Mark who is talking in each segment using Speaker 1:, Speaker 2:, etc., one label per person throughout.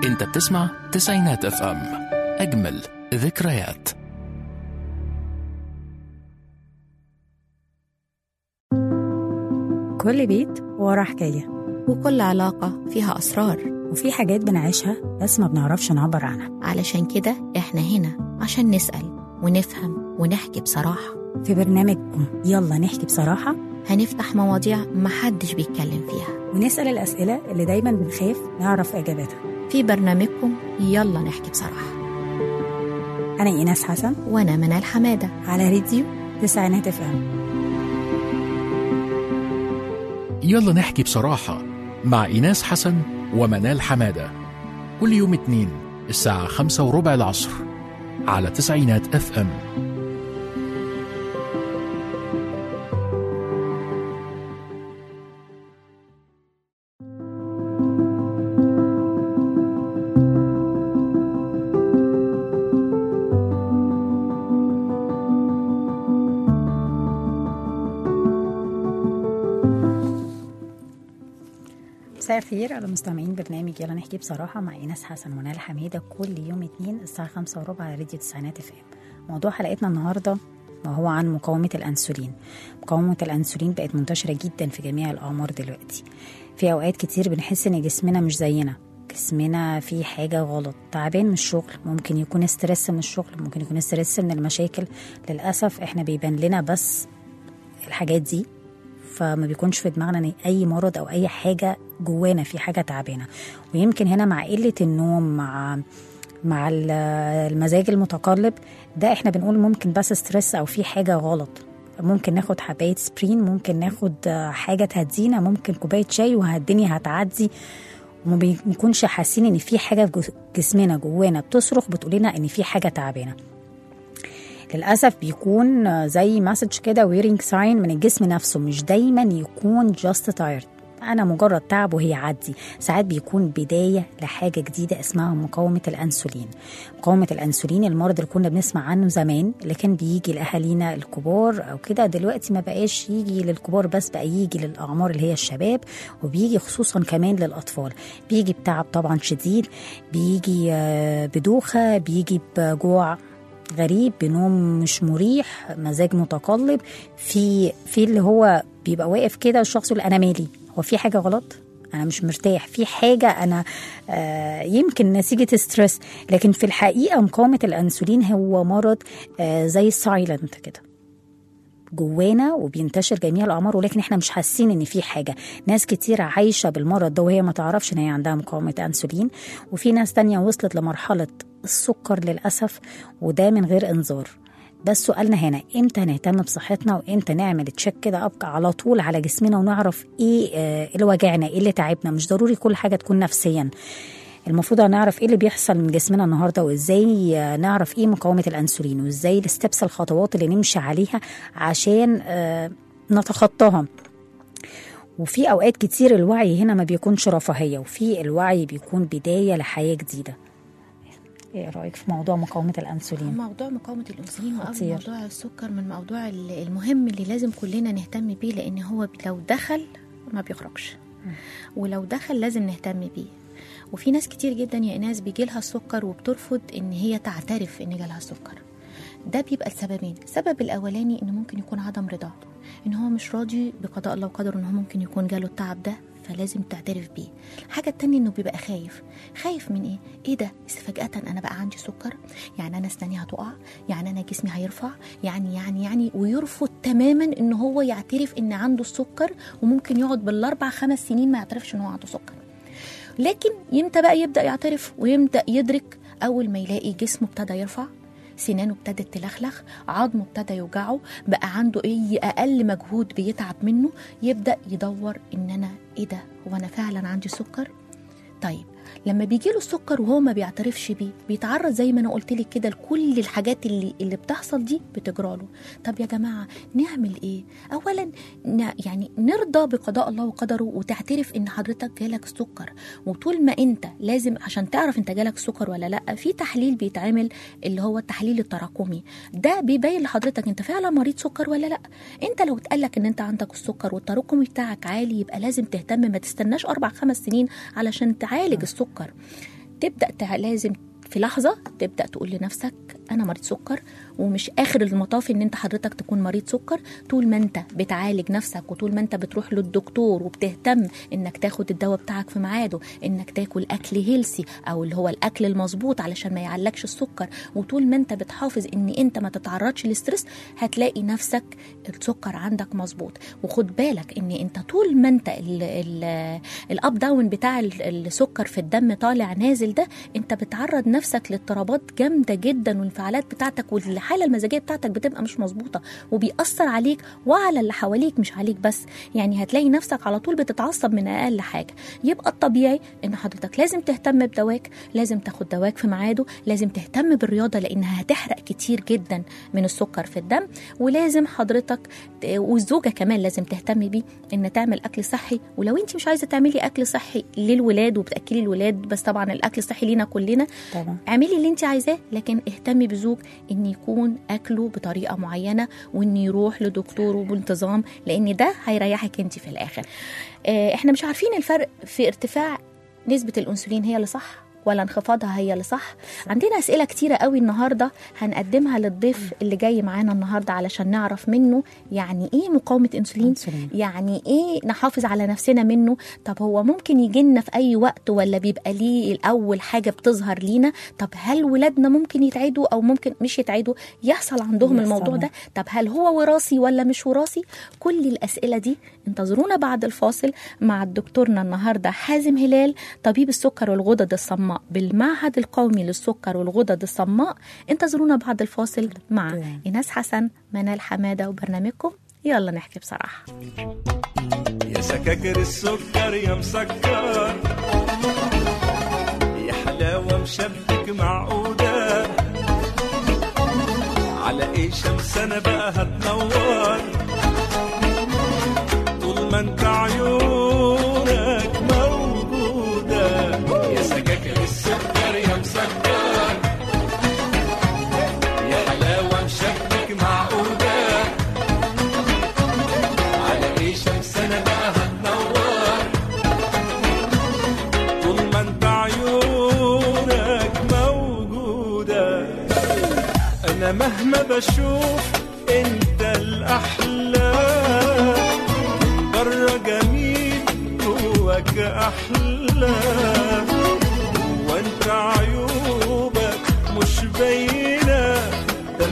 Speaker 1: انت بتسمع تسعينات اف ام، اجمل ذكريات.
Speaker 2: كل بيت وراه حكاية،
Speaker 3: وكل علاقة فيها أسرار،
Speaker 2: وفي حاجات بنعيشها بس ما بنعرفش نعبر عنها.
Speaker 3: علشان كده إحنا هنا عشان نسأل ونفهم ونحكي بصراحة.
Speaker 2: في برنامجكم يلا نحكي بصراحة
Speaker 3: هنفتح مواضيع محدش بيتكلم فيها،
Speaker 2: ونسأل الأسئلة اللي دايما بنخاف نعرف إجابتها.
Speaker 3: في برنامجكم يلا نحكي بصراحة.
Speaker 2: أنا إيناس حسن،
Speaker 3: وأنا منال حمادة،
Speaker 2: على راديو تسعينات اف ام.
Speaker 1: يلا نحكي بصراحة مع إيناس حسن ومنال حمادة، كل يوم اثنين الساعة 5:15 العصر على تسعينات اف ام.
Speaker 2: مساء الخير على مستمعين برنامج يلا نحكي بصراحة مع إيناس حسن ومنال حميدة، كل يوم اثنين الساعة 5:15 على راديو تسعينات اف ام. موضوع حلقتنا النهاردة وهو عن مقاومة الأنسولين. مقاومة الأنسولين بقت منتشرة جدا في جميع الأعمار دلوقتي. في أوقات كتير بنحس إن جسمنا مش زينا، جسمنا فيه حاجة غلط، تعبان من الشغل، ممكن يكون ستريس من الشغل، ممكن يكون ستريس من المشاكل. للأسف احنا بيبان لنا بس الحاجات دي، فما بيكونش في دماغنا ان اي مرض او اي حاجه جوانا في حاجه تعبانه. ويمكن هنا مع قله النوم، مع المزاج المتقلب ده، احنا بنقول ممكن بس ستريس او في حاجه غلط. ممكن ناخد حبايه سبرين، ممكن ناخد حاجه تهدينا، ممكن كوبايه شاي والدنيا هتعدي، وما بنكونش حاسين ان في حاجه في جسمنا جوانا بتصرخ بتقولنا ان في حاجه تعبانه. للأسف بيكون زي مسج كده ويرينج ساين من الجسم نفسه، مش دايما يكون جاست تايرد، أنا مجرد تعب وهي عدي. ساعات بيكون بداية لحاجة جديدة اسمها مقاومة الأنسولين. مقاومة الأنسولين المرض اللي كنا بنسمع عنه زمان، اللي كان بيجي لأهالينا الكبار أو كده، دلوقتي ما بقاش يجي للكبار بس، بقى يجي للأعمار اللي هي الشباب، وبيجي خصوصا كمان للأطفال. بيجي بتعب طبعا شديد، بيجي بدوخة، بيجي بجوع غريب، بنوم مش مريح، مزاج متقلب، في اللي هو بيبقى واقف كده الشخص يقول انا مالي، هو في حاجه غلط، انا مش مرتاح، في حاجه انا يمكن نتيجه ستريس. لكن في الحقيقه مقاومه الانسولين هو مرض زي السايلنت كده جوانا، وبينتشر جميع الأعمار، ولكن احنا مش حاسين ان في حاجة. ناس كتير عايشة بالمرض ده وهي ما تعرفش ان هي عندها مقاومة أنسولين، وفي ناس تانية وصلت لمرحلة السكر للأسف، وده من غير انذار. بس سؤالنا هنا امتى نهتم بصحتنا، وامتى نعمل تشيك كده ابقى على طول على جسمنا ونعرف ايه اللي وجعنا، ايه اللي تعبنا. مش ضروري كل حاجة تكون نفسيا، المفروض نعرف ايه اللي بيحصل من جسمنا النهارده، وازاي نعرف ايه مقاومه الانسولين، وازاي الستبس الخطوات اللي نمشي عليها عشان نتخطاها. وفي اوقات كتير الوعي هنا ما بيكونش رفاهيه، وفي الوعي بيكون بدايه لحياه جديده. ايه رايك في موضوع مقاومه الانسولين؟
Speaker 3: موضوع مقاومة الأنسولين وقبل موضوع السكر من الموضوع المهم اللي لازم كلنا نهتم بيه، لأن هو لو دخل ما بيخرجش، ولو دخل لازم نهتم بيه. وفي ناس كتير جدا يا إناس بيجيلها السكر وبترفض ان هي تعترف ان جالها السكر. ده بيبقى السببين. السبب الاولاني ان ممكن يكون عدم رضا، ان هو مش راضي بقضاء الله وقدره ان هو ممكن يكون جاله التعب ده، فلازم تعترف بيه. الحاجة التانية انه بيبقى خايف من ايه ده فجأة انا بقى عندي سكر، يعني انا اسناني هتقع، يعني انا جسمي هيرفع، يعني ويرفض تماما ان هو يعترف ان عنده السكر، وممكن يقعد بال4-5 سنين ما يعترفش ان هو عنده سكر. لكن يمتى بقى يبدأ يعترف ويبدأ يدرك؟ أول ما يلاقي جسمه ابتدى يرفع، سنانه ابتدت تلخلخ، عظمه ابتدى يوجعه، بقى عنده أقل مجهود بيتعب منه، يبدأ يدور إن أنا إيه ده، هو أنا فعلا عندي سكر؟ طيب لما بيجيله السكر وهو ما بيعترفش بيه، بيتعرض زي ما انا قلت لك كده لكل الحاجات اللي بتحصل دي بتجراله. طب يا جماعه نعمل ايه؟ اولا يعني نرضى بقضاء الله وقدره، وتعترف ان حضرتك جالك السكر. وطول ما انت لازم عشان تعرف انت جالك السكر ولا لا، في تحليل بيتعمل اللي هو التحليل التراكمي، ده بيبين لحضرتك انت فعلا مريض سكر ولا لا. انت لو اتقالك ان انت عندك السكر والتراكمي بتاعك عالي، يبقى لازم تهتم، ما تستناش 4-5 سنين علشان تعالج السكر. تبدأ لازم في لحظة تبدأ تقول لنفسك أنا مريض سكر، ومش آخر المطاف إن أنت حضرتك تكون مريض سكر. طول ما أنت بتعالج نفسك وطول ما أنت بتروح للدكتور وبتهتم إنك تاخد الدواء بتاعك في ميعاده، إنك تاكل أكل هيلسي أو اللي هو الأكل المظبوط علشان ما يعلقش السكر، وطول ما أنت بتحافظ إن أنت ما تتعرضش للستريس، هتلاقي نفسك السكر عندك مظبوط. وخد بالك إن أنت طول ما أنت الأب داون بتاع السكر في الدم طالع نازل ده، أنت بتعرض نفسك لاضطرابات جامدة جدا، والانفعالات بتاعتك والحالة المزاجية بتاعتك بتبقى مش مظبوطة، وبيأثر عليك وعلى اللي حواليك مش عليك بس. يعني هتلاقي نفسك على طول بتتعصب من أقل حاجة. يبقى الطبيعي إن حضرتك لازم تهتم بدواك، لازم تاخد دواك في ميعاده، لازم تهتم بالرياضة لأنها هتحرق كتير جدا من السكر في الدم، ولازم حضرتك والزوجة كمان لازم تهتم بيه إن تعمل أكل صحي. ولو أنت مش عايزة تعملي أكل صحي للولاد وبتأكلي الولاد بس، طبعا الأكل الصحي لينا كلنا طبعا، اعملي اللي انت عايزاه، لكن اهتمي بزوج ان يكون اكله بطريقه معينه، وان يروح لدكتوره بانتظام، لان ده هيريحك انت في الاخر. احنا مش عارفين الفرق في ارتفاع نسبه الانسولين هي اللي صح ولا انخفاضها هي اللي صح. عندنا أسئلة كتيرة قوي النهاردة هنقدمها للضيف اللي جاي معانا النهاردة علشان نعرف منه يعني إيه مقاومة أنسولين، يعني إيه نحافظ على نفسنا منه. طب هو ممكن يجينا في أي وقت ولا بيبقى ليه الأول حاجة بتظهر لينا؟ طب هل ولادنا ممكن يتعيدوا أو ممكن مش يتعيدوا، يحصل عندهم الموضوع ده؟ طب هل هو وراثي ولا مش وراثي؟ كل الأسئلة دي انتظرونا بعد الفاصل مع الدكتورنا النهاردة حازم هلال، طبيب السكر والغدد الصماء بالمعهد القومي للسكر والغدد الصماء. انتظرونا بعد الفاصل مع إيناس حسن، منال حمادة، وبرنامجكم يلا نحكي بصراحة.
Speaker 4: يا سكاكر السكر يا مسكر، يا حلاوة مشبك معقودة، على ايه شمس انا بقى هتنور طول ما انت عيونك موجودة. يا سكاكر السكر يا مسكر، يا حلاوة مشبك معقودة، على ايه شمس انا بقى هتنور طول ما انت عيونك موجودة. انا مهما بشوف انت الاحلى، بره جميل جواك احلى، وانت عيوبك مش باينه. ده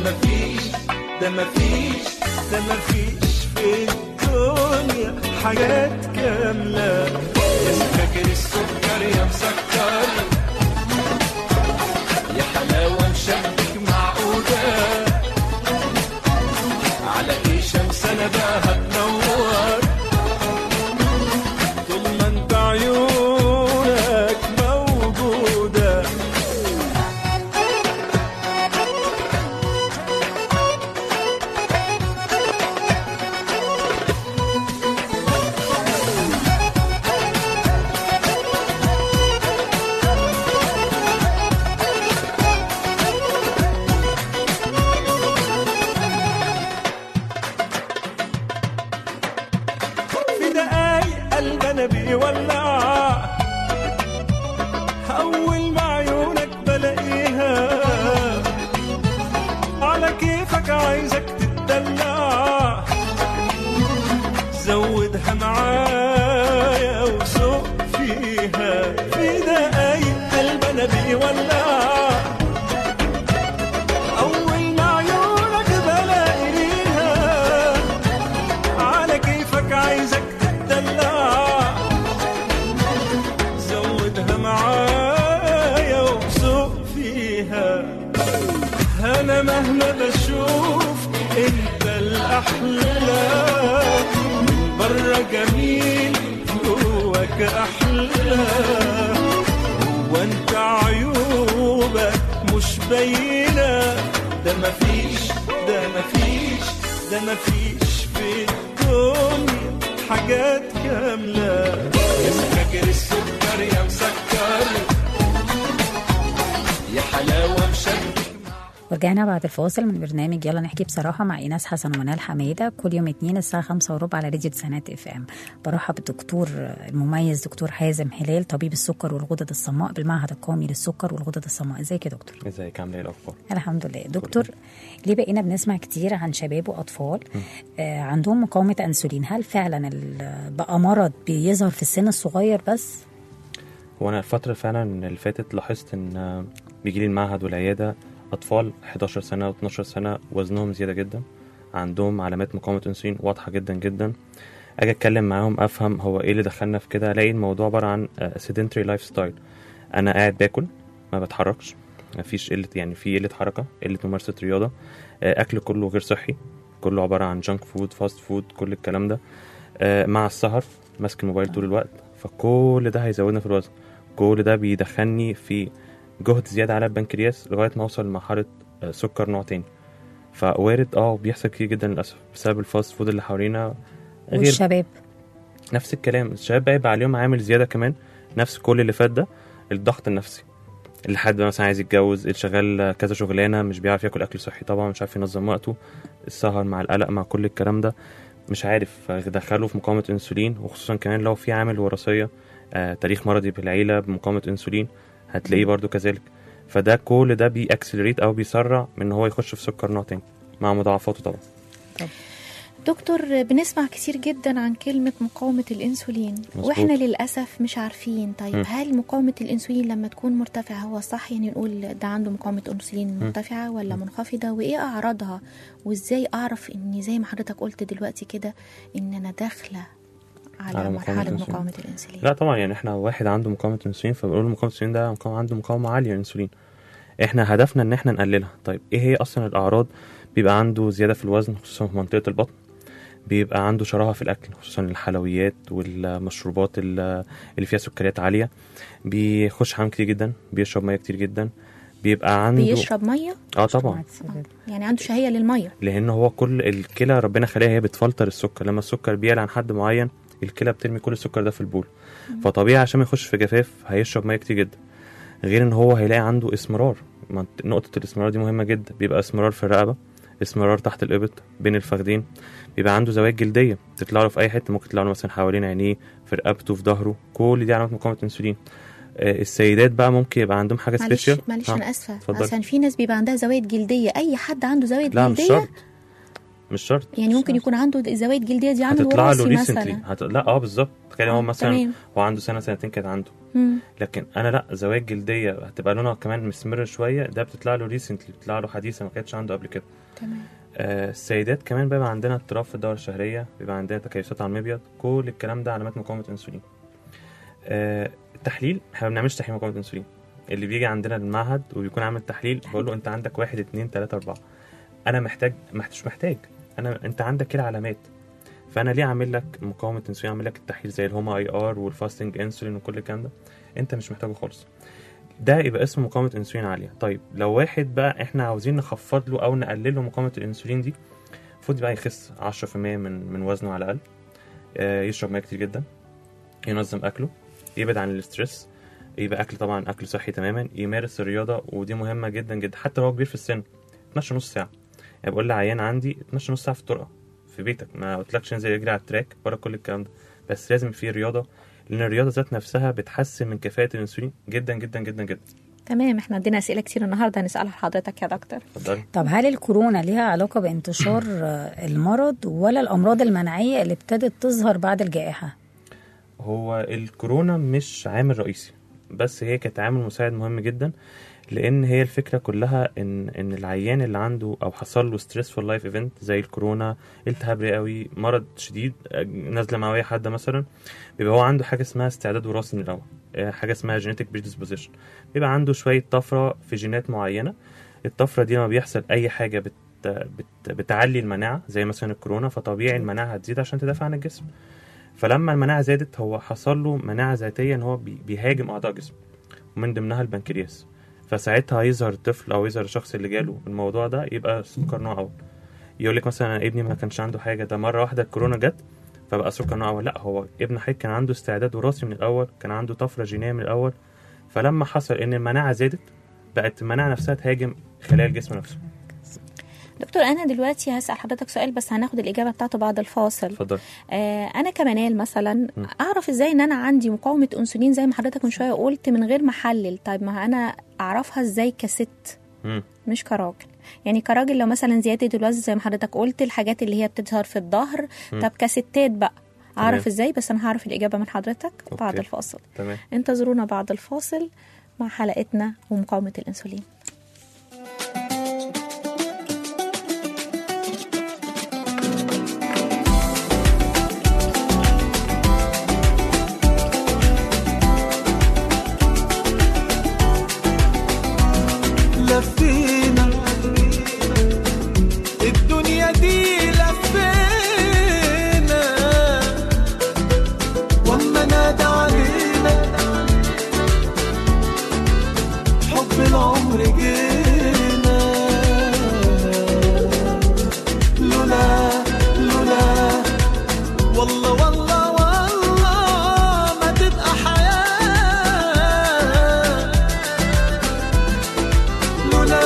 Speaker 4: مفيش في الدنيا حاجات كامله. يا سكاكر السكر يا مسكر، يا حلاوه مشبك معقوده، على ايه شمس انا بقى هتنور طول ما انت عيونك موجوده. بيولع أول ما عيونك بلاقيها، على كيفك عايزك تتدلع، زودها معايا وسوق فيها. في دقايق قلبنا بيولع أول ما عيونك بلاقيها، على كيفك عايزك تتدلع، معايا وبسوق فيها. أنا مهما بشوف أنت الأحلى، من برا جميل جواك أحلى، وأنت عيوبك مش باينة. ده مفيش في الدنيا حاجات كاملة. يا سكاكر السكر يا مسكر، يا حلاوة مشبك.
Speaker 2: ورجعنا بعد الفاصل من برنامج يلا نحكي بصراحة مع إيناس حسن ومنال حميدة، كل يوم اثنين الساعة 5:15 على راديو تسعينات اف ام. برحب بالدكتور المميز دكتور حازم هلال، طبيب السكر والغدد الصماء بالمعهد القومي للسكر والغدد الصماء. ازيك يا دكتور؟
Speaker 5: ازيك، عامله ايه الاخبار؟
Speaker 2: الحمد لله. دكتور، ليه بقينا بنسمع كتير عن شباب وأطفال عندهم مقاومة أنسولين؟ هل فعلا بقى مرض بيظهر في السن الصغير بس؟
Speaker 5: هو انا الفتره فعلا اللي فاتت لاحظت ان بيجيلي المعهد والعياده اطفال 11 سنه و12 سنه وزنهم زياده جدا، عندهم علامات مقاومه انسولين واضحه جدا جدا. اجي اتكلم معاهم افهم هو ايه اللي دخلنا في كده، الاقي الموضوع عباره عن sedentary لايف ستايل. انا قاعد باكل ما بتحركش، مفيش قله، يعني في قله حركه، قله ممارسه رياضه، اكل كله غير صحي، كله عباره عن جانك فود، فاست فود، كل الكلام ده، مع السهر ماسك الموبايل طول الوقت. فكل ده هيزودنا في الوزن، كل ده بيدخلني في جهد زياده على البنكرياس لغايه ما اوصل لمرحله سكر نوع تاني. فوارد بيحصل كتير جدا للاسف بسبب الفاست فود اللي حوالينا.
Speaker 2: والشباب
Speaker 5: نفس الكلام، الشباب بقى يبقى عليهم عامل زياده كمان، نفس كل اللي فات ده، الضغط النفسي. اللي حد مثلا عايز يتجوز، اللي شغال كذا شغلانه، مش بيعرف ياكل اكل صحي طبعا، مش عارف ينظم وقته، السهر مع القلق مع كل الكلام ده، مش عارف دخله في مقاومه انسولين. وخصوصا كمان لو في عامل وراثيه، تاريخ مرضي بالعيله بمقاومه انسولين، هتلاقيه برضو كذلك. فده كل ده بيأكسلريت او بيسرع من ان هو يخش في سكر نوع تاني مع مضاعفاته طبعا.
Speaker 3: دكتور، بنسمع كتير جدا عن كلمة مقاومة الإنسولين،
Speaker 5: مزبوط.
Speaker 3: وإحنا للأسف مش عارفين. طيب هل مقاومة الإنسولين لما تكون مرتفعة هو صح يعني نقول ده عنده مقاومة أنسولين مرتفعة ولا منخفضة؟ وإيه أعراضها؟ وإزاي أعرف إني زي ما حضرتك قلت دلوقتي كده إن أنا داخلة على مرحلة مقاومة الإنسولين؟
Speaker 5: لا طبعا، يعني إحنا واحد عنده مقاومة أنسولين فبنقول مقاومة الأنسولين ده عنده مقاومة عالية للأنسولين، إحنا هدفنا إن إحنا نقللها. طيب إيه هي أصلا الأعراض؟ بيبقى عنده زيادة في الوزن خصوصا في منطقة البطن، بيبقى عنده شراهة في الأكل خصوصا الحلويات والمشروبات اللي فيها سكريات عالية، بيخش حمام كتير جدا، بيشرب مية كتير جدا، بيبقى عنده
Speaker 3: بيشرب مية؟
Speaker 5: طبعا،
Speaker 3: يعني عنده شهية للمية،
Speaker 5: لأن هو كل الكلى ربنا خليها هي بتفلتر السكر. لما السكر بيعلى عن حد معين الكلى بترمي كل السكر ده في البول، فطبيعي عشان ما يخش في جفاف هيشرب مية كتير جدا. غير ان هو هيلاقي عنده اسمرار، نقطة الاسمرار دي مهمة جدا، بيبقى اسمرار في الرقبة، اسمرار تحت الإبط بين الفخذين، بيبقى عنده زوايد جلدية تطلع له في أي حتة، ممكن تطلع له مثلا حوالين عينيه، في رقبته، في ظهره، كل دي علامات مقاومة انسولين. السيدات بقى ممكن يبقى عندهم حاجة سبيشال.
Speaker 3: معلش أنا أسفة، عشان في ناس بيبقى عندها زوايد جلدية. أي حد عنده زوايد
Speaker 5: لا
Speaker 3: جلدية؟
Speaker 5: مش شرط
Speaker 3: يعني ممكن يكون عنده زوايد جلدية دي عامل وراثي مثلا.
Speaker 5: لا بالظبط. تخيل هو مثلا هو عنده سنة سنتين كانت عنده، لكن انا لا، زوايد جلديه هتبقى لونها كمان مسمر شويه، ده بتطلع له ريسنتلي، بتطلع له حديثه ما كانتش عنده قبل كده.
Speaker 3: تمام.
Speaker 5: السيدات كمان بيبقى عندنا اضطراب في الدوره الشهريه، بيبقى عندنا تكيسات على المبيض، كل الكلام ده علامات مقاومه انسولين. التحليل، احنا ما بنعملش تحليل مقاومه انسولين. اللي بيجي عندنا المعهد وبيكون عامل تحليل بقول له انت عندك 1 2 3 4، انا مش محتاج، انت عندك كده علامات، فانا ليه اعمل لك مقاومه انسولين، اعمل لك التحليل زي الهوما اي ار والفاستنج انسولين وكل الكلام ده، انت مش محتاجه خالص. ده يبقى اسمه مقاومه انسولين عاليه. طيب لو واحد بقى احنا عاوزين نخفض له او نقلل له مقاومه الانسولين دي، المفروض بقى يخس 10% من وزنه على الاقل، يشرب ميه كتير جدا، ينظم اكله، يبعد عن الاسترس، يبقى اكل طبعا اكل صحي تماما، يمارس الرياضه ودي مهمه جدا جدا، حتى لو هو كبير في السن. 12 نص ساعه، يعني بقول لعيان عندي 12 نص ساعه في الطرقه في بيتك، ما قلتلكش انزل يجري على التراك ولا كل الكلام ده، بس لازم في رياضه، لان الرياضه ذات نفسها بتحسن من كفاءه الانسولين جدا جدا جدا جدا.
Speaker 3: تمام. احنا عندنا اسئله كتير النهارده هنسالها لحضرتك يا دكتور.
Speaker 5: اتفضلي.
Speaker 2: طب هل الكورونا ليها علاقه بانتشار المرض ولا الامراض المناعيه اللي ابتدت تظهر بعد الجائحه؟
Speaker 5: هو الكورونا مش عامل رئيسي، بس هي كانت عامل مساعد مهم جدا، لان هي الفكره كلها ان العيان اللي عنده او حصل له ستريسفول لايف ايفنت زي الكورونا، التهاب رئوي، مرض شديد، نزله معويه حاده مثلا، بيبقى هو عنده حاجه اسمها استعداد وراثي من الاول، حاجه اسمها جينيتك بريدisposition، بيبقى عنده شويه طفره في جينات معينه. الطفره دي لما بيحصل اي حاجه بتعلي المناعه زي مثلا الكورونا، فطبيعي المناعه هتزيد عشان تدافع عن الجسم. فلما المناعه زادت هو حصل له مناعه ذاتيه ان هو بيهاجم اعضاء الجسم، ومن ضمنها البنكرياس. فساعتها يظهر الطفل او يظهر الشخص اللي جاله الموضوع ده يبقى سكر نوع اول. يقول لك مثلا ابني ما كانش عنده حاجه، ده مره واحده الكورونا جت فبقى سكر نوع اول. لا، هو ابن حضرتك كان عنده استعداد وراثي من الاول، كان عنده طفره جينيه من الاول، فلما حصل ان المناعه زادت بقت المناعه نفسها تهاجم خلايا الجسم نفسه.
Speaker 3: دكتور انا دلوقتي هسأل حضرتك سؤال بس هناخد الاجابه بتاعته بعد الفاصل.
Speaker 5: اتفضل.
Speaker 3: انا كمنال مثلا اعرف ازاي ان انا عندي مقاومه انسولين زي ما حضرتك من شويه قلت من غير ما احلل؟ طيب ما انا اعرفها ازاي كست مش كراجل؟ يعني كراجل لو مثلا زياده الوزن زي ما حضرتك قلت الحاجات اللي هي بتظهر في الظهر، طب كستات بقى اعرف ازاي؟ بس انا هعرف الاجابه من حضرتك بعد الفاصل.
Speaker 5: تمام.
Speaker 3: انتظرونا بعد الفاصل مع حلقتنا ومقاومه الانسولين.
Speaker 4: لفينا الدنيا دي لفينا وما نادى علينا حب العمر جينا لولا والله والله والله ما تبقى حياة لولا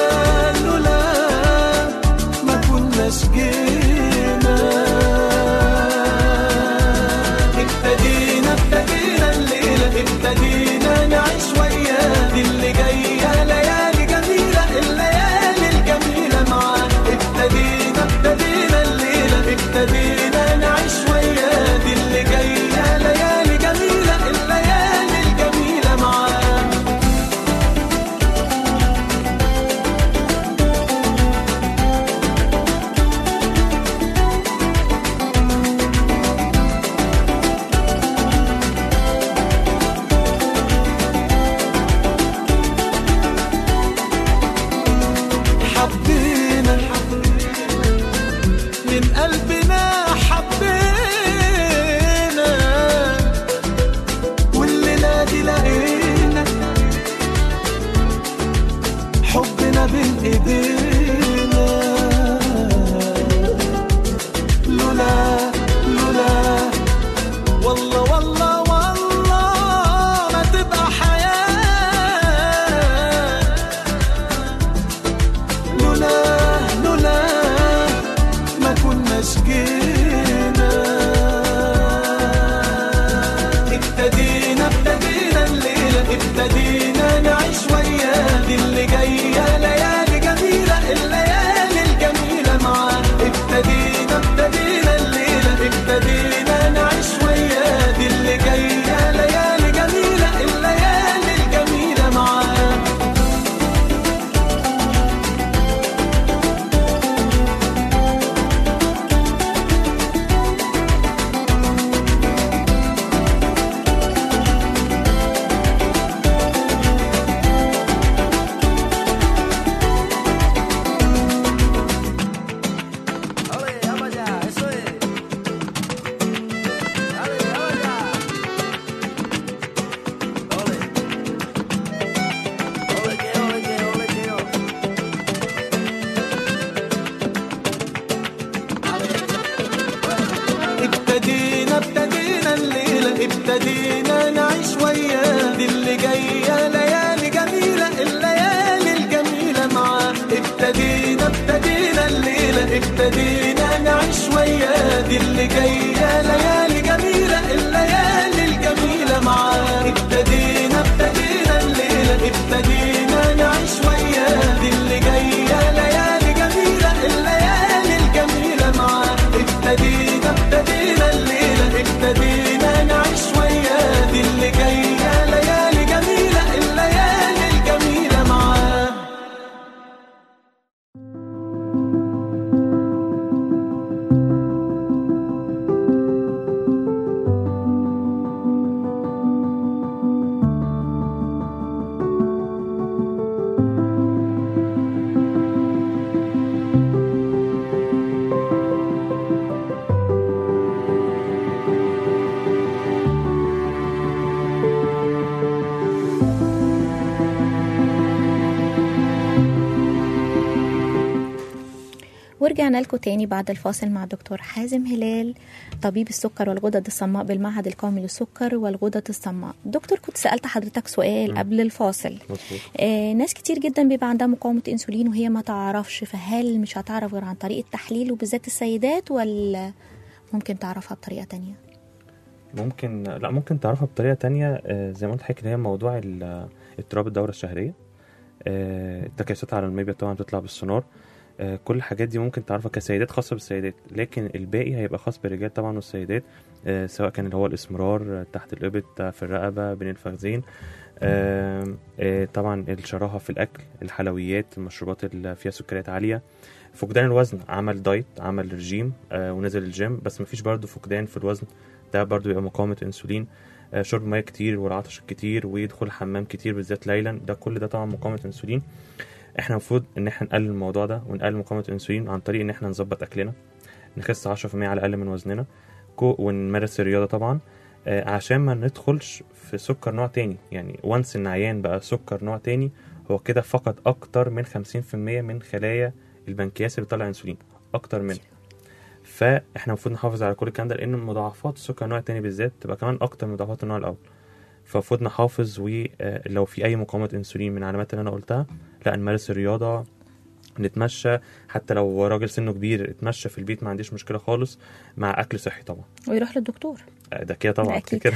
Speaker 4: ما كناش جينا ابتدينا الليلة ابتدينا نعيش وياه دي اللي جاية ليالي جميلة الليالي الجميلة معاه ابتدينا الليلة ابتدينا نعيش وياه دي اللي جاية ليالي جميلة الليالي الجميلة معاه حبينا من قلبنا حبينا والليلة دي لقينا حبنا بين ايدينا لولا والله والله والله ما تبقى حياة لولا ما كناش جينا ابتدينا الليلة ابتدينا نعيش وياه دي اللي جاية ليالي جميلة الليالي الجميلة معاه ابتدينا الليلة ابتدينا نعيش وياه دي اللي جاية ليالي جميلة الليالي الجميلة معاه ابتدينا الليلة ابتدينا نعيش وياه دي اللي جاية ليالي جميلة الليالي الجميلة معاه ابتدينا الليلة ابتدينا نعيش وياه دي اللي جاية ليالي جميلة الليالي الجميلة معاه ابتدينا الليلة ابتدينا نعيش وياه دي اللي جاية ليالي جميلة الليالي الجميلة معاه ابتدينا الليلة ابتدينا نعيش وياه دي اللي جاية ليالي جميلة الليالي الجميلة معاه
Speaker 3: ورجعنا لكم تاني بعد الفاصل مع دكتور حازم هلال، طبيب السكر والغدد الصماء بالمعهد القومي للسكر والغدد الصماء. دكتور، كنت سألت حضرتك سؤال قبل الفاصل. ناس كتير جدا بيبقى عندها مقاومة انسولين وهي ما تعرفش، فهل مش هتعرف غير عن طريق التحليل وبالذات السيدات، ولا ممكن تعرفها بطريقة تانية؟
Speaker 5: ممكن تعرفها بطريقة تانية. زي ما قلت حضرتك، هي موضوع اضطراب الدورة الشهرية، التكيسات على المبيض طبعا بتطلع بالسونار. كل الحاجات دي ممكن تعرفها كسيدات، خاصة بالسيدات، لكن الباقي هيبقى خاص بالرجال طبعا والسيدات. سواء كان اللي هو الاسمرار تحت الإبط، في الرقبة، بين الفخذين، طبعا الشراهة في الأكل، الحلويات، المشروبات اللي فيها سكريات عالية، فقدان الوزن، عمل دايت، عمل رجيم ونزل الجيم بس مفيش برضو فقدان في الوزن، ده برضو يبقى مقاومة انسولين. شرب ميه كتير والعطش الكتير ويدخل حمام كتير بالذات ليلا، ده كل ده طبعا مقاومة انسولين. احنا المفروض ان احنا نقلل الموضوع ده ونقلل مقاومة الانسولين عن طريق ان احنا نظبط اكلنا، نخس 10% على الاقل من وزننا، ونمارس الرياضة طبعا، عشان ما ندخلش في سكر نوع تاني. يعني وانس ان عيان بقى سكر نوع تاني، هو كده فقط اكتر من 50% من خلايا البنكرياس اللي بيطلع انسولين، اكتر منه. فاحنا المفروض نحافظ على كل الكلام ده، لان مضاعفات السكر النوع التاني بالذات تبقى كمان اكتر من مضاعفات النوع الاول. فالمفروض نحافظ، ولو في اي مقاومة انسولين من العلامات اللي انا قلتها، لا نمارس الرياضة، نتمشى، حتى لو راجل سنه كبير اتمشى في البيت، ما عنديش مشكلة خالص، مع اكل صحي طبعا،
Speaker 3: ويروح للدكتور.
Speaker 5: ده كده طبعا كده.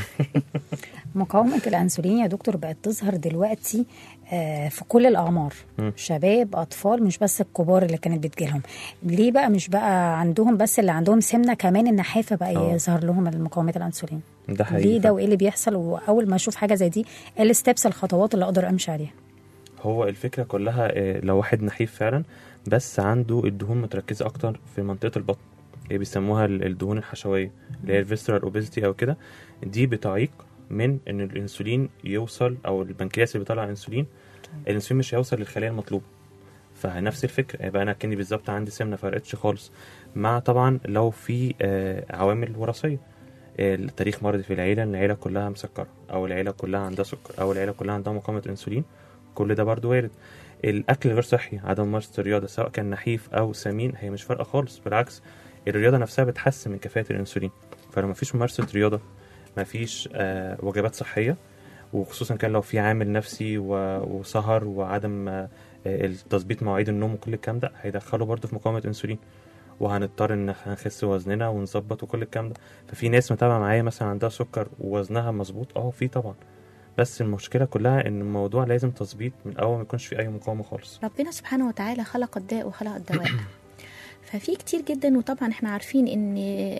Speaker 2: مقاومة الأنسولين يا دكتور بقت تظهر دلوقتي في كل الأعمار، شباب، أطفال، مش بس الكبار اللي كانت بتجيلهم. ليه بقى مش بقى عندهم بس اللي عندهم سمنة، كمان النحافة بقى يظهر لهم مقاومة الأنسولين؟
Speaker 5: ده حقيقي.
Speaker 2: ليه ده وإيه اللي بيحصل؟ وأول ما أشوف حاجة زي دي، إيه الستبس، الخطوات اللي أقدر أمشي عليها؟
Speaker 5: هو الفكرة كلها لو واحد نحيف فعلا بس عنده الدهون متركزة أكتر في منطقة البطن، بيسموها الدهون الحشوية اللي هي الفيسرال اوبيزيتي أو كده، دي بتعيق من ان الانسولين يوصل، او البنكرياس اللي بيطلع انسولين، الانسولين مش هيوصل للخلايا المطلوبه. فنفس الفكره، يبقى انا كني بالظبط عندي سمنه فرقتش خالص. مع طبعا لو في عوامل وراثيه، التاريخ مرضي في العيله كلها مسكره، او العيله كلها عندها سكر، او العيله كلها عندها مقاومه انسولين، كل ده برضو وارد. الاكل غير صحي، عدم ممارسه الرياضه سواء كان نحيف او سمين، هي مش فارقه خالص، بالعكس الرياضه نفسها بتحسن من كفاءه الانسولين. فلو مفيش ممارسه رياضه، مفيش وجبات صحيه، وخصوصا كان لو في عامل نفسي وسهر وعدم تظبيط مواعيد النوم وكل الكلام ده، هيدخله برضو في مقاومه انسولين، وهنضطر ان نخس وزننا ونظبط وكل الكلام ده. ففي ناس متابعه معايا مثلا عندها سكر ووزنها مظبوط، في طبعا، بس المشكله كلها ان الموضوع لازم تظبيط من اول، ما يكونش في اي مقاومه خالص.
Speaker 3: ربنا سبحانه وتعالى خلق الداء وخلق الدواء. ففي كتير جدا، وطبعا احنا عارفين ان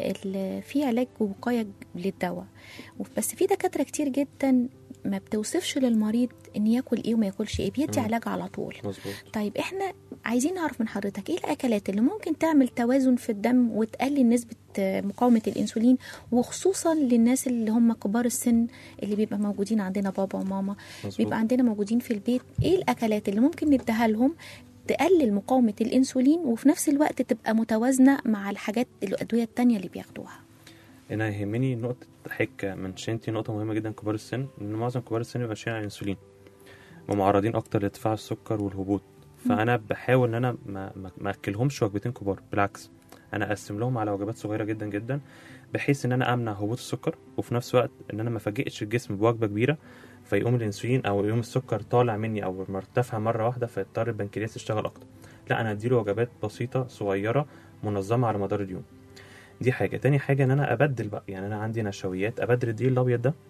Speaker 3: في علاج ووقايه للدواء، بس في دكاتره كتير جدا ما بتوصفش للمريض ان ياكل ايه وما ياكلش ايه، بيدي علاج على طول.
Speaker 5: مظبوط.
Speaker 3: طيب احنا عايزين نعرف من حضرتك ايه الاكلات اللي ممكن تعمل توازن في الدم وتقلل نسبه مقاومه الانسولين، وخصوصا للناس اللي هم كبار السن اللي بيبقى موجودين عندنا، بابا وماما. مظبوط. بيبقى عندنا موجودين في البيت، ايه الاكلات اللي ممكن نديها لهم تقلل مقاومة الانسولين وفي نفس الوقت تبقى متوازنة مع الحاجات الأدوية التانية اللي بياخدوها؟
Speaker 5: انا يهمني نقطة حكة منشنتي، نقطة مهمة جدا، كبار السن، ان معظم كبار السن بيبقى ماشيين على الانسولين ومعرضين اكتر لارتفاع السكر والهبوط. فانا بحاول ان انا ما اكلهمش وجبتين كبار، بالعكس انا اقسم لهم على وجبات صغيرة جدا جدا، بحيث ان انا امنع هبوط السكر، وفي نفس الوقت ان انا ما فاجئش الجسم بوجبة كبيرة فيقوم الانسولين او يقوم السكر طالع مني او مرتفع مره واحده، فيضطر البنكرياس يشتغل اكتر. لا، انا اديله وجبات بسيطه صغيره منظمه على مدار اليوم. دي حاجه. تاني حاجه ان انا ابدل بقى، يعني انا عندي نشويات، ابدل الدقيق الابيض ده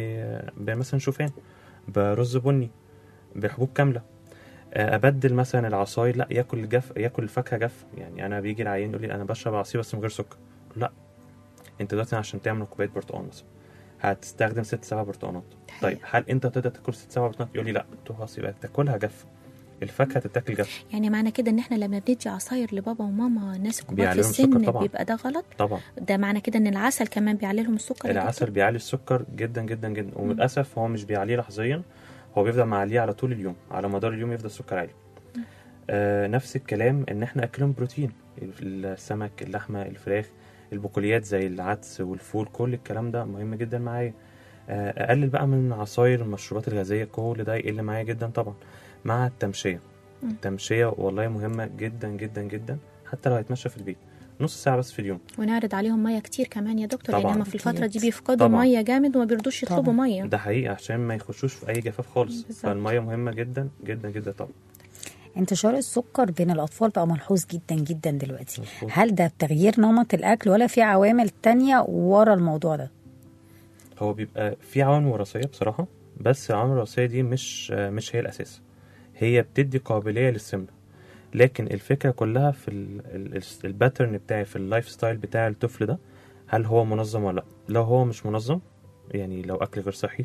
Speaker 5: مثلا شوفان، برز بني، بحبوب كامله. ابدل مثلا العصاير، لا ياكل ياكل الفاكهه جاف. يعني انا بيجي العيان يقول لي انا بشرب عصير بس من غير سكر، لا، انت دلوقتي عشان تعمل كوبايه برتقال مثلا هتستخدم 6-7 برتقانات. طيب هل انت تقدر تاكل 6-7 برتقانات؟ يقول لي لا. خلاص يبقى تاكلها جاف، الفاكهه تتاكل جاف.
Speaker 3: يعني معنى كده ان احنا لما بندي عصاير لبابا وماما ناس كبار في السن بيبقى ده غلط
Speaker 5: طبعا.
Speaker 3: ده معنى كده ان العسل كمان بيعلي لهم السكر؟
Speaker 5: العسل بيعلي السكر جدا جدا جدا، وللاسف هو مش بيعليه لحظيا، هو بيفضل معليه على طول اليوم، على مدار اليوم يفضل السكر عالي. نفس الكلام ان احنا اكلهم بروتين، السمك، اللحمه، الفراخ، البقوليات زي العدس والفول، كل الكلام ده مهم جدا معايا. اقلل بقى من عصاير المشروبات الغازيه، كل ده يقل معايا جدا طبعا. مع التمشيه، التمشيه والله مهمه جدا جدا جدا، حتى لو هيتمشى في البيت نص ساعه بس في اليوم.
Speaker 3: ونعرض عليهم ميه كتير كمان يا دكتور،
Speaker 5: طبعاً.
Speaker 3: لان هم في الفتره دي
Speaker 2: أكيد.
Speaker 3: بيفقدوا
Speaker 5: طبعاً.
Speaker 3: ميه جامد وما بيرضوش يطلبوا
Speaker 2: طبعاً.
Speaker 3: ميه.
Speaker 5: ده حقيقي عشان ما يخشوش في اي جفاف خالص.
Speaker 3: بالظبط.
Speaker 5: فالميه مهمه جدا جدا جدا طبعا.
Speaker 2: انتشار السكر بين الأطفال بقى ملحوظ جدا جدا دلوقتي.
Speaker 5: مظبوط.
Speaker 2: هل ده بتغيير نمط الأكل ولا في عوامل تانية ورا الموضوع ده؟
Speaker 5: هو بيبقى في عوامل وراثيه بصراحه، بس العوامل الوراثيه دي مش هي الاساس. هي بتدي قابليه للسمنه، لكن الفكره كلها في الباترن بتاعي، في اللايف ستايل بتاع الطفل ده، هل هو منظم ولا لا. لو هو مش منظم، يعني لو اكل غير صحي،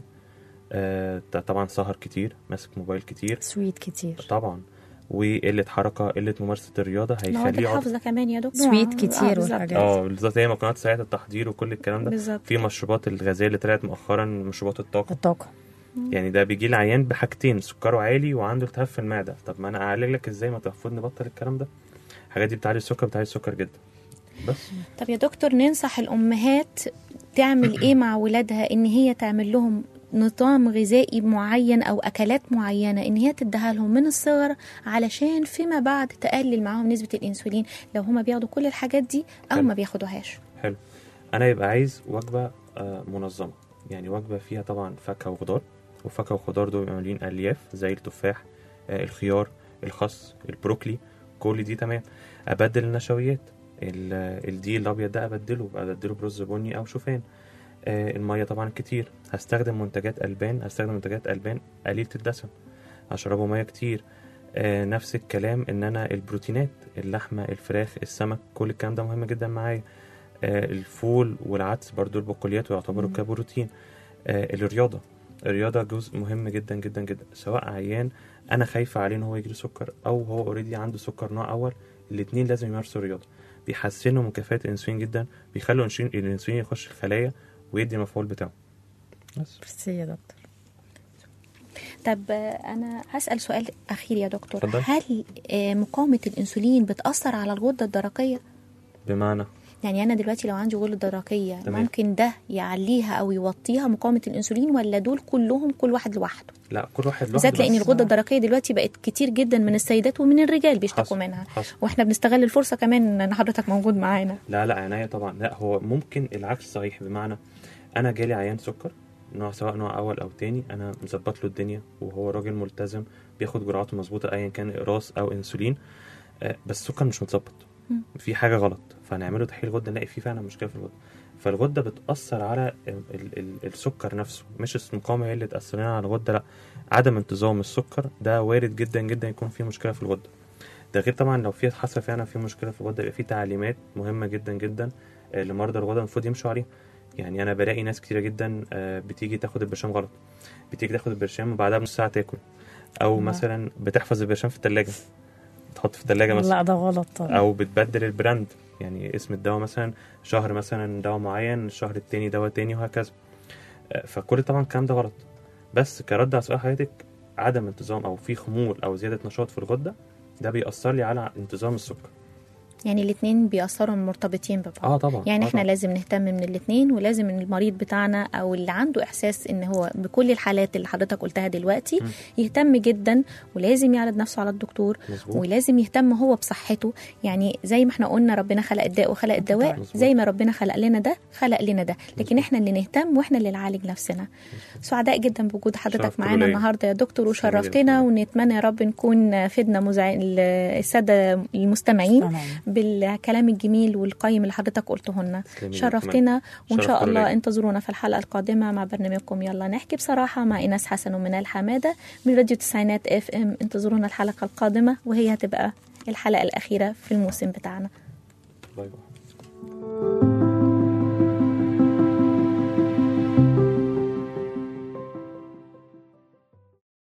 Speaker 5: طبعا سهر كتير، ماسك موبايل كتير
Speaker 2: سويت كتير
Speaker 5: طبعا، وقله حركه، قله ممارسه الرياضه،
Speaker 3: مواد
Speaker 5: هيخليه
Speaker 3: الحافظه كمان يا دكتور.
Speaker 2: سويت كتير
Speaker 3: بالظبط.
Speaker 2: والحاجات.
Speaker 5: بالظبط. هي مكونات سريعه التحضير وكل الكلام ده.
Speaker 3: بالظبط.
Speaker 5: في مشروبات الغازيه اللي طلعت مؤخرا، مشروبات الطاقه،
Speaker 2: الطاقة.
Speaker 5: يعني ده بيجي العيان بحاجتين، سكره عالي وعنده التهاب في المعده. طب ما انا اعالج لك ازاي؟ ما المفروض نبطل الكلام ده. الحاجات دي بتعلي السكر جدا. بس
Speaker 3: طب يا دكتور، ننصح الامهات تعمل ايه مع ولادها؟ ان هي تعمل لهم نظام غذائي معين او اكلات معينه ان هي تديها لهم من الصغر، علشان فيما بعد تقلل معاهم نسبه الانسولين لو هما بياخدوا كل الحاجات دي او
Speaker 5: حلو.
Speaker 3: ما بياخدوهاش.
Speaker 5: حلو. انا يبقى عايز وجبه منظمه، يعني وجبه فيها طبعا فاكهه وخضار، وفاكهه وخضار دول مليين الياف زي التفاح، الخيار، الخس، البروكلي، كل دي تمام. ابدل النشويات، الدقيق الابيض ده ابدله برز بني او شوفان. الميه طبعا كتير. هستخدم منتجات البان قليله الدسم، هشربه ميه كتير. نفس الكلام ان انا البروتينات، اللحمه، الفراخ، السمك، كل الكلام ده مهم جدا معايا. الفول والعدس برضو البقوليات ويعتبروا كبروتين. الرياضه جزء مهم جدا جدا جدا، سواء عيان انا خايفه عليه ان هو يجري سكر او هو اوريدي عنده سكر نوع اول، الاثنين لازم يمارسوا الرياضه. بيحسنوا من كفاءه الانسولين جدا، بيخلوا الانسولين يخش الخلايا ويدي المفعول بتاعه. بس
Speaker 2: ميرسي يا دكتور.
Speaker 3: طب انا هسأل سؤال اخير يا دكتور.
Speaker 5: اتفضل.
Speaker 3: هل مقاومه الانسولين بتأثر على الغده الدرقيه؟
Speaker 5: بمعنى
Speaker 3: يعني انا دلوقتي لو عندي غده درقيه
Speaker 5: تمام.
Speaker 3: ممكن ده يعليها او يوطيها مقاومه الانسولين، ولا دول كلهم كل واحد لوحده؟
Speaker 5: لا، كل واحد لوحده.
Speaker 3: بالذات لان
Speaker 5: بس
Speaker 3: الغده الدرقيه دلوقتي بقت كتير جدا من السيدات ومن الرجال بيشتكوا
Speaker 5: حصل.
Speaker 3: منها،
Speaker 5: حصل.
Speaker 3: واحنا بنستغل الفرصه كمان ان حضرتك موجود معانا.
Speaker 5: لا عناية طبعا. لا، هو ممكن العكس صحيح. بمعنى انا جالي عيان سكر سواء نوع اول او تاني، انا مظبط له الدنيا وهو راجل ملتزم بياخد جرعاته مظبوطه ايا كان اقراص او انسولين، بس السكر مش متظبط، في حاجه غلط، فهنعمله تحليل غده نلاقي فيه فعلا مشكله في الغده. فالغده بتاثر على السكر نفسه، مش المقاومه هي اللي تاثر لنا على الغده. لا، عدم انتظام السكر ده وارد جدا جدا يكون فيه مشكله في الغده. ده غير طبعا لو في حصل فعلا في مشكله في الغده، يبقى في تعليمات مهمه جدا جدا لمرضى الغده المفروض يمشوا عليها. يعني انا بلاقي ناس كتيره جدا بتيجي تاخد البرشام غلط، بتيجي تاخد البرشام وبعدها بنص ساعه تاكل، او مثلا بتحفظ البرشام في الثلاجه، تحط في الثلاجه مثلا.
Speaker 2: لا ده غلط طبعا.
Speaker 5: او بتبدل البراند، يعني اسم الدواء مثلا شهر مثلا دواء معين، الشهر التاني دواء تاني، وهكذا. فكل طبعا الكلام ده غلط. بس كرد على سؤال حضرتك، عدم انتظام او في خمول او زياده نشاط في الغده ده بيأثر لي على انتظام السكر.
Speaker 3: يعني الاثنين بيأثروا مرتبطين ببعض.
Speaker 5: طبعا.
Speaker 3: يعني احنا لازم نهتم من الاثنين، ولازم المريض بتاعنا او اللي عنده احساس ان هو بكل الحالات اللي حضرتك قلتها دلوقتي يهتم جدا، ولازم يعرض نفسه على الدكتور. مزبوط. ولازم يهتم هو بصحته. يعني زي ما احنا قلنا ربنا خلق الداء وخلق الدواء. مزبوط. زي ما ربنا خلق لنا ده خلق لنا ده، لكن مزبوط. احنا اللي نهتم واحنا اللي نعالج نفسنا. سعداء جدا بوجود حضرتك معانا النهارده يا دكتور، وشرفتنا، ونتمنى يا رب نكون فدنا الساده المستمعين بالكلام الجميل والقيم اللي حضرتك قلته لنا. شرفتنا، وإن شاء الله انتظرونا في الحلقة القادمة مع برنامجكم يلا نحكي بصراحة مع إيناس حسن ومنال حمادة من راديو تسعينات FM. انتظرونا الحلقة القادمة، وهي هتبقى الحلقة الأخيرة في الموسم بتاعنا.
Speaker 5: باي باي.